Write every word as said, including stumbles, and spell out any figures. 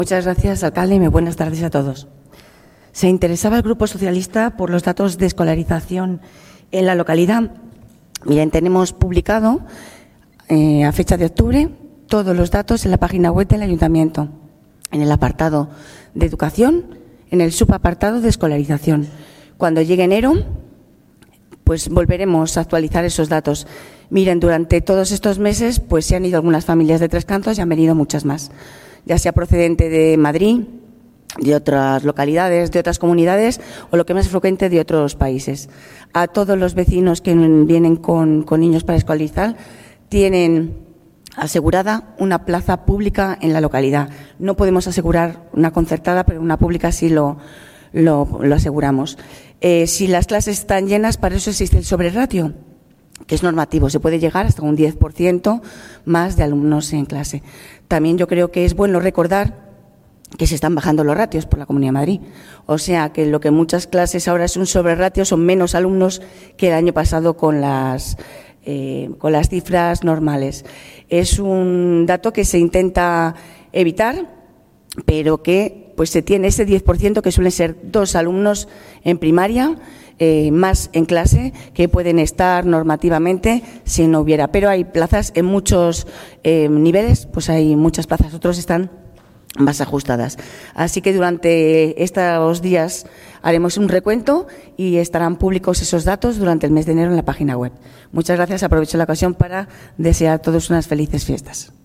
Muchas gracias, alcalde, y muy buenas tardes a todos. Se interesaba el Grupo Socialista por los datos de escolarización en la localidad. Miren, tenemos publicado eh, a fecha de octubre todos los datos en la página web del Ayuntamiento, en el apartado de educación, en el subapartado de escolarización. Cuando llegue enero, pues volveremos a actualizar esos datos. Miren, durante todos estos meses pues se han ido algunas familias de Tres Cantos y han venido muchas más, ya sea procedente de Madrid, de otras localidades, de otras comunidades o lo que más es frecuente de otros países. A todos los vecinos que vienen con, con niños para escolarizar tienen asegurada una plaza pública en la localidad. No podemos asegurar una concertada, pero una pública sí lo, lo, lo aseguramos. Eh, si las clases están llenas, para eso existe el sobreratio, que es normativo. Se puede llegar hasta un diez por ciento más de alumnos en clase. También yo creo que es bueno recordar que se están bajando los ratios por la Comunidad de Madrid. O sea, que lo que en muchas clases ahora es un sobreratio son menos alumnos que el año pasado con las, eh, con las cifras normales. Es un dato que se intenta evitar, pero que pues se tiene ese diez por ciento que suelen ser dos alumnos en primaria, eh, más en clase, que pueden estar normativamente si no hubiera. Pero hay plazas en muchos eh, niveles, pues hay muchas plazas, otros están más ajustadas. Así que durante estos días haremos un recuento y estarán públicos esos datos durante el mes de enero en la página web. Muchas gracias. Aprovecho la ocasión para desear a todos unas felices fiestas.